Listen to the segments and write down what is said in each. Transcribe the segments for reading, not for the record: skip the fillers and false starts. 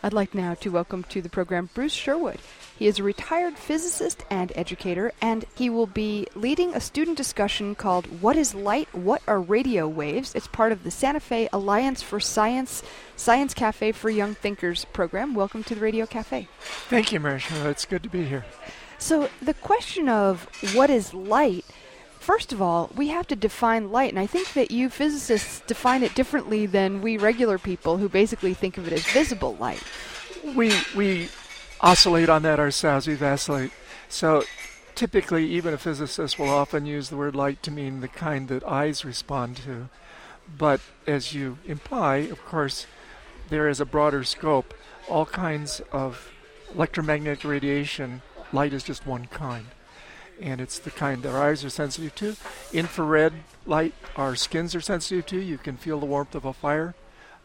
I'd like now to welcome to the program Bruce Sherwood. He is a retired physicist and educator, and he will be leading a student discussion called What is Light? What are Radio Waves? It's part of the Santa Fe Alliance for Science Cafe for Young Thinkers program. Welcome to the Radio Cafe. Thank you, Marisha. It's good to be here. So the question of what is light, first of all, we have to define light, and I think that you physicists define it differently than we regular people who basically think of it as visible light. We oscillate on that ourselves. We vacillate. So typically, even a physicist will often use the word light to mean the kind that eyes respond to. But as you imply, of course, there is a broader scope. All kinds of electromagnetic radiation, light is just one kind. And it's the kind that our eyes are sensitive to. Infrared light, our skins are sensitive to. You can feel the warmth of a fire.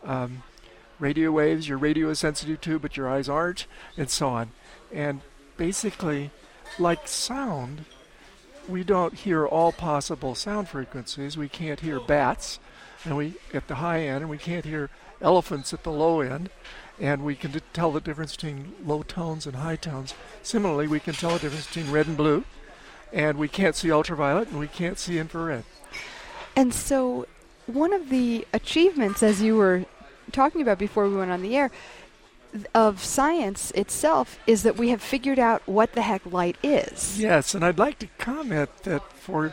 Radio waves, your radio is sensitive to, but your eyes aren't, and so on. And basically, like sound, we don't hear all possible sound frequencies. We can't hear bats at the high end, and we can't hear elephants at the low end. And we can tell the difference between low tones and high tones. Similarly, we can tell the difference between red and blue. And we can't see ultraviolet, and we can't see infrared. And so one of the achievements, as you were talking about before we went on the air, of science itself is that we have figured out what the heck light is. Yes, and I'd like to comment that for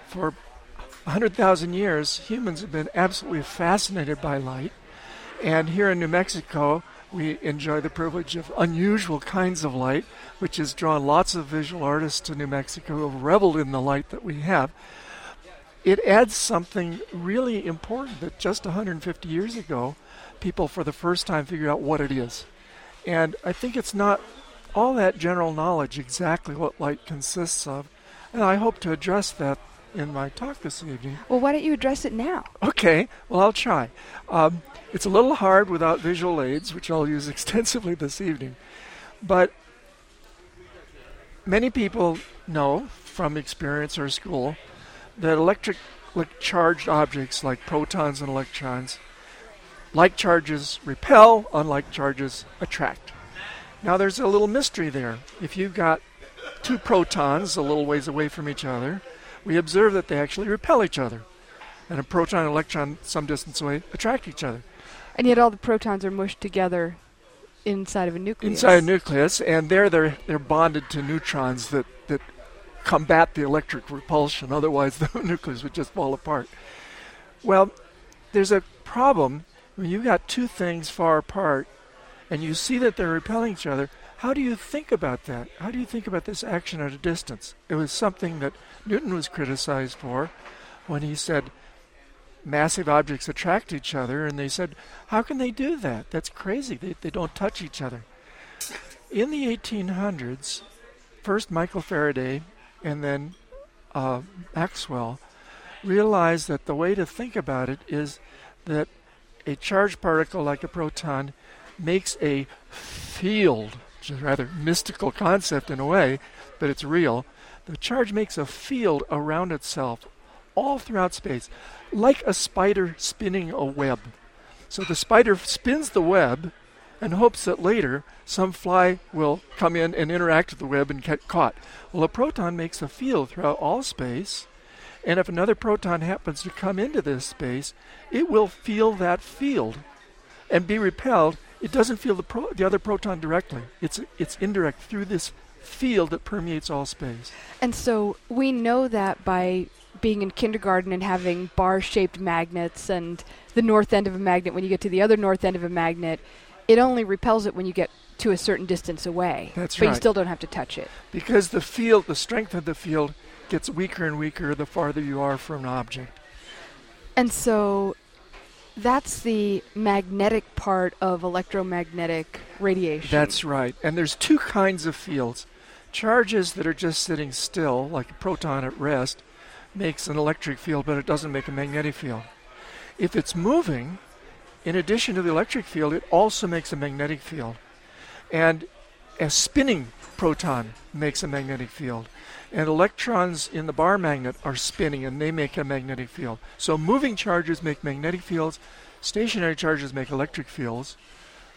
100,000 years, humans have been absolutely fascinated by light. And here in New Mexico, we enjoy the privilege of unusual kinds of light, which has drawn lots of visual artists to New Mexico who have reveled in the light that we have. It adds something really important that just 150 years ago, people for the first time figured out what it is. And I think it's not all that general knowledge exactly what light consists of. And I hope to address that in my talk this evening. Well, why don't you address it now? Okay, well, I'll try. It's a little hard without visual aids, which I'll use extensively this evening. But many people know from experience or school that electrically charged objects like protons and electrons, like charges repel, unlike charges attract. Now there's a little mystery there. If you've got two protons a little ways away from each other, we observe that they actually repel each other. And a proton and electron some distance away attract each other. And yet all the protons are mushed together inside of a nucleus. Inside a nucleus, and they're bonded to neutrons that combat the electric repulsion. Otherwise, the nucleus would just fall apart. Well, there's a problem. When you've got two things far apart, and you see that they're repelling each other, how do you think about that? How do you think about this action at a distance? It was something that Newton was criticized for when he said massive objects attract each other, and they said, how can they do that? That's crazy. They don't touch each other. In the 1800s, first Michael Faraday and then Maxwell realized that the way to think about it is that a charged particle like a proton makes a field, which is a rather mystical concept in a way, but it's real. The charge makes a field around itself all throughout space, like a spider spinning a web. So the spider spins the web and hopes that later some fly will come in and interact with the web and get caught. Well, a proton makes a field throughout all space, and if another proton happens to come into this space, it will feel that field and be repelled. It doesn't feel the other proton directly. It's indirect through this field that permeates all space. And so we know that by being in kindergarten and having bar-shaped magnets and the north end of a magnet, when you get to the other north end of a magnet, it only repels it when you get to a certain distance away. That's but right. You still don't have to touch it. Because the field, the strength of the field, gets weaker and weaker the farther you are from an object. And so that's the magnetic part of electromagnetic radiation. That's right. And there's two kinds of fields. Charges that are just sitting still, like a proton at rest, makes an electric field, but it doesn't make a magnetic field. If it's moving, in addition to the electric field, it also makes a magnetic field. And a spinning proton makes a magnetic field. And electrons in the bar magnet are spinning, and they make a magnetic field. So moving charges make magnetic fields. Stationary charges make electric fields.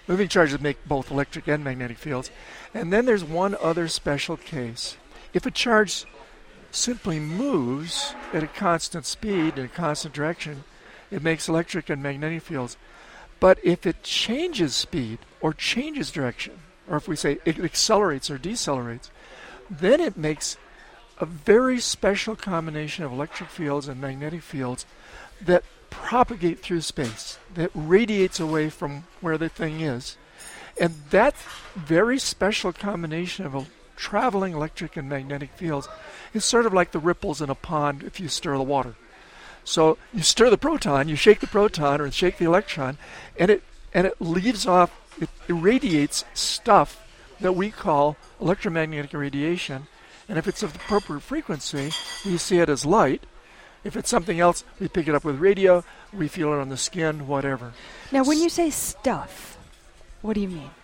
Moving charges make both electric and magnetic fields. And then there's one other special case. If a charge simply moves at a constant speed in a constant direction, it makes electric and magnetic fields. But if it changes speed or changes direction, or if we say it accelerates or decelerates, then it makes a very special combination of electric fields and magnetic fields that propagate through space, that radiates away from where the thing is. And that very special combination of traveling electric and magnetic fields is sort of like the ripples in a pond if you stir the water. So you stir the proton, you shake the proton or shake the electron, and it leaves off, it irradiates stuff that we call electromagnetic radiation. And if it's of the appropriate frequency, we see it as light. If it's something else, we pick it up with radio, we feel it on the skin, whatever. Now, when you say stuff, what do you mean?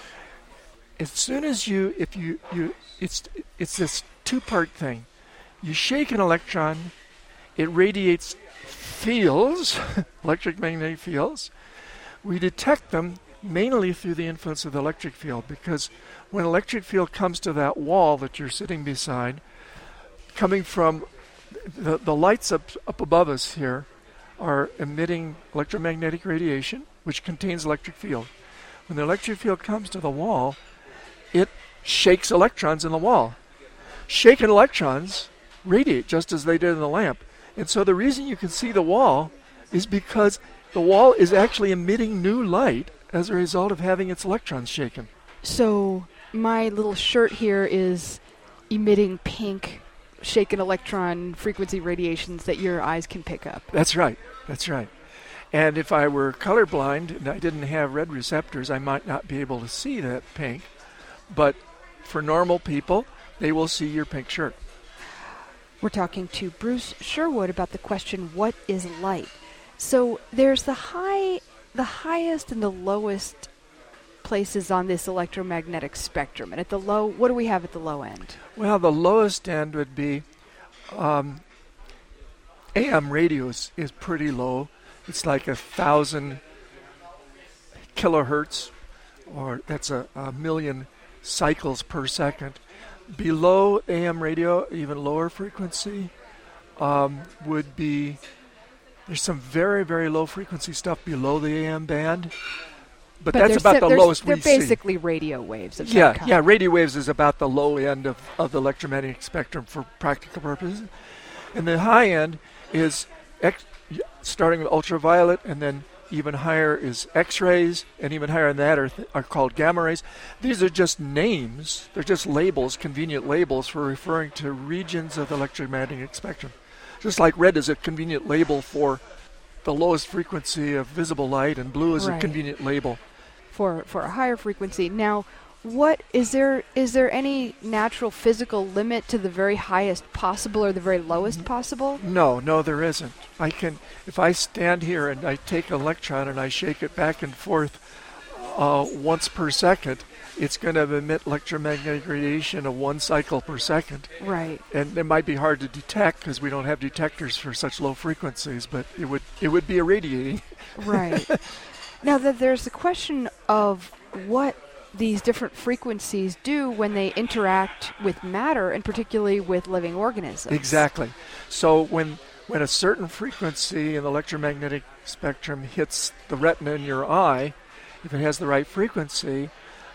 As soon as it's this two-part thing. You shake an electron, it radiates fields, electric magnetic fields. We detect them mainly through the influence of the electric field, because when electric field comes to that wall that you're sitting beside, coming from the lights up above us here are emitting electromagnetic radiation, which contains electric field. When the electric field comes to the wall, it shakes electrons in the wall. Shaken electrons radiate just as they did in the lamp. And so the reason you can see the wall is because the wall is actually emitting new light as a result of having its electrons shaken. So my little shirt here is emitting pink shaken electron frequency radiations that your eyes can pick up. That's right. That's right. And if I were colorblind and I didn't have red receptors, I might not be able to see that pink. But for normal people, they will see your pink shirt. We're talking to Bruce Sherwood about the question, what is light? So there's the highest and the lowest places on this electromagnetic spectrum. And at the low, what do we have at the low end? Well, the lowest end would be AM radio is pretty low. It's like 1,000 kilohertz, or that's a million cycles per second. Below AM radio, even lower frequency, would be, there's some very, very low frequency stuff below the AM band, but that's about the lowest we see. They're basically radio waves of some kind. Yeah, radio waves is about the low end of the electromagnetic spectrum for practical purposes. And the high end is starting with ultraviolet, and then even higher is X-rays, and even higher than that are called gamma rays. These are just names. They're just labels, convenient labels for referring to regions of the electromagnetic spectrum. Just like red is a convenient label for the lowest frequency of visible light, and blue is a convenient label for a higher frequency. Now, what is there any natural physical limit to the very highest possible or the very lowest possible? No, there isn't. If I stand here and I take an electron and I shake it back and forth once per second, it's going to emit electromagnetic radiation of 1 cycle per second. Right. And it might be hard to detect because we don't have detectors for such low frequencies, but it would be irradiating. Right. Now, there's the question of what these different frequencies do when they interact with matter, and particularly with living organisms. Exactly. So when a certain frequency in the electromagnetic spectrum hits the retina in your eye, if it has the right frequency,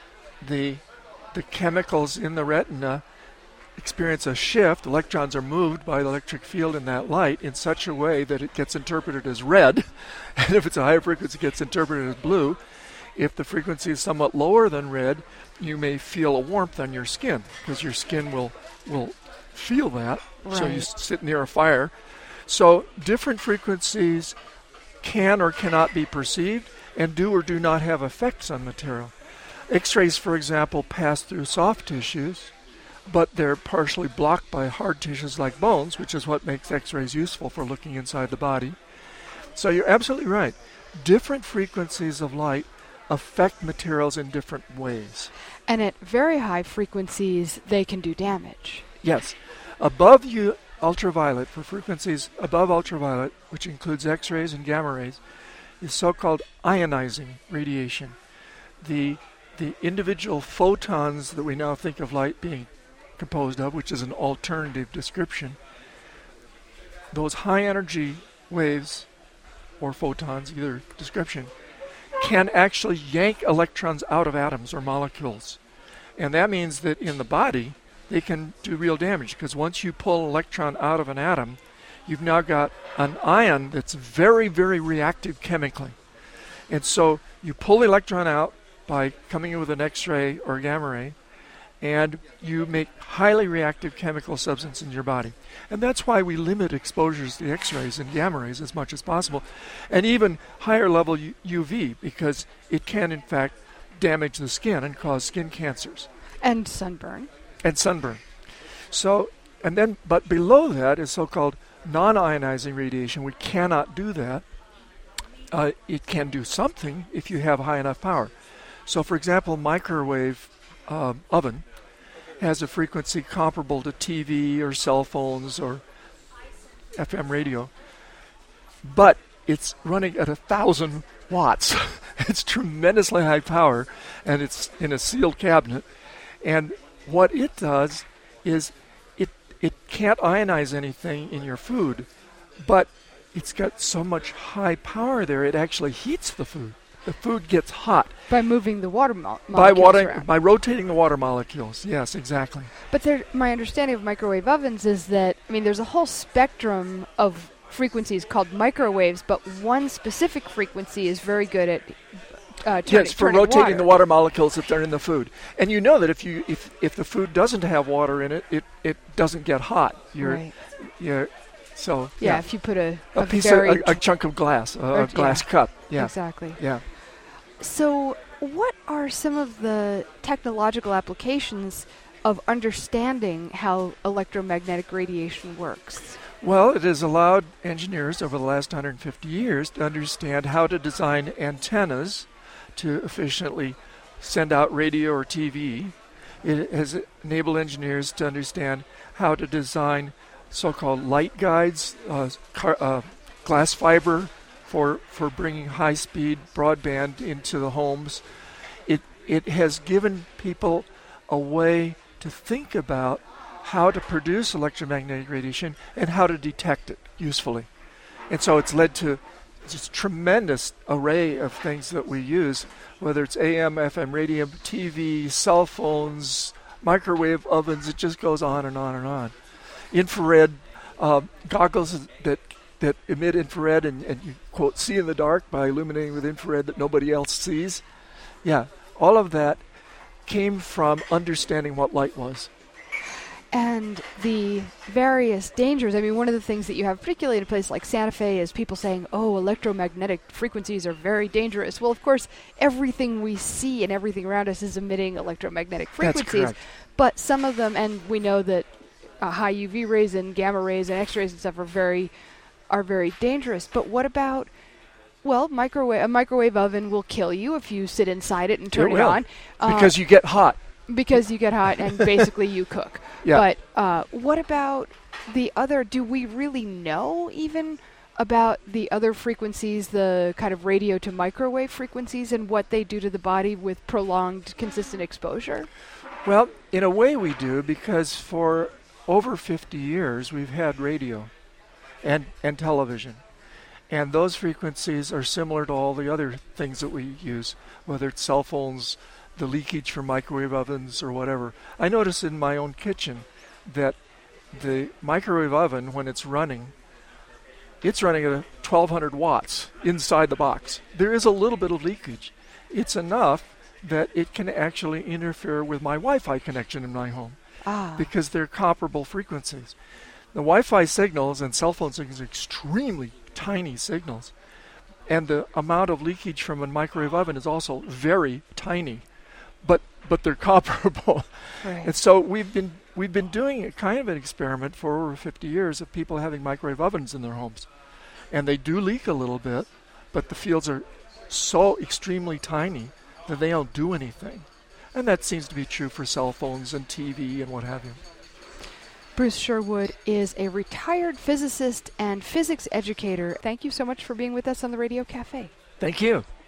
the chemicals in the retina experience a shift. Electrons are moved by the electric field in that light in such a way that it gets interpreted as red, and if it's a higher frequency, it gets interpreted as blue. If the frequency is somewhat lower than red, you may feel a warmth on your skin because your skin will feel that. Right. So you sit near a fire. So different frequencies can or cannot be perceived and do or do not have effects on material. X-rays, for example, pass through soft tissues, but they're partially blocked by hard tissues like bones, which is what makes X-rays useful for looking inside the body. So you're absolutely right. Different frequencies of light affect materials in different ways. And at very high frequencies, they can do damage. Yes. Above ultraviolet, for frequencies above ultraviolet, which includes X-rays and gamma rays, is so-called ionizing radiation. the individual photons that we now think of light being composed of, which is an alternative description, those high energy waves or photons, either description, can actually yank electrons out of atoms or molecules. And that means that in the body, they can do real damage, because once you pull an electron out of an atom, you've now got an ion that's very, very reactive chemically. And so you pull the electron out by coming in with an X-ray or gamma ray, and you make highly reactive chemical substance in your body. And that's why we limit exposures to X-rays and gamma rays as much as possible, and even higher level UV, because it can in fact damage the skin and cause skin cancers. And sunburn. So, but below that is so-called non-ionizing radiation. We cannot do that. It can do something if you have high enough power. So, for example, microwave oven has a frequency comparable to TV or cell phones or FM radio, but it's running at 1,000 watts. It's tremendously high power, and it's in a sealed cabinet. And what it does is it can't ionize anything in your food, but it's got so much high power there, it actually heats the food. The food gets hot. By moving the water molecules around. By rotating the water molecules. Yes, exactly. But my understanding of microwave ovens is that, there's a whole spectrum of frequencies called microwaves, but one specific frequency is very good at for rotating the water molecules if they're in the food. And you know that if the food doesn't have water in it, it doesn't get hot. Right. So if you put a piece of a chunk of glass, a glass cup. Yeah. Exactly. Yeah. So what are some of the technological applications of understanding how electromagnetic radiation works? Well, it has allowed engineers over the last 150 years to understand how to design antennas to efficiently send out radio or TV. It has enabled engineers to understand how to design so-called light guides, glass fiber for bringing high-speed broadband into the homes. It has given people a way to think about how to produce electromagnetic radiation and how to detect it usefully. And so it's led to just tremendous array of things that we use, whether it's AM, FM radio, TV, cell phones, microwave ovens. It just goes on and on and on. Infrared goggles that emit infrared and you, quote, see in the dark by illuminating with infrared that nobody else sees. Yeah, all of that came from understanding what light was. And the various dangers. One of the things that you have, particularly in a place like Santa Fe, is people saying, electromagnetic frequencies are very dangerous. Well, of course, everything we see and everything around us is emitting electromagnetic frequencies. That's correct. But some of them, and we know that high UV rays and gamma rays and X-rays and stuff are very dangerous. But what about, a microwave oven will kill you if you sit inside it and turn it on. Because you get hot. Because you get hot and basically you cook. Yeah. But what about the other? Do we really know even about the other frequencies, the kind of radio to microwave frequencies, and what they do to the body with prolonged, consistent exposure? Well, in a way we do, because for over 50 years we've had radio and television. And those frequencies are similar to all the other things that we use, whether it's cell phones, the leakage from microwave ovens or whatever. I notice in my own kitchen that the microwave oven, when it's running at 1,200 watts inside the box. There is a little bit of leakage. It's enough that it can actually interfere with my Wi-Fi connection in my home because they're comparable frequencies. The Wi-Fi signals and cell phone signals are extremely tiny signals, and the amount of leakage from a microwave oven is also very tiny. But they're comparable. Right. And so we've been doing a kind of an experiment for over 50 years of people having microwave ovens in their homes. And they do leak a little bit, but the fields are so extremely tiny that they don't do anything. And that seems to be true for cell phones and TV and what have you. Bruce Sherwood is a retired physicist and physics educator. Thank you so much for being with us on the Radio Cafe. Thank you.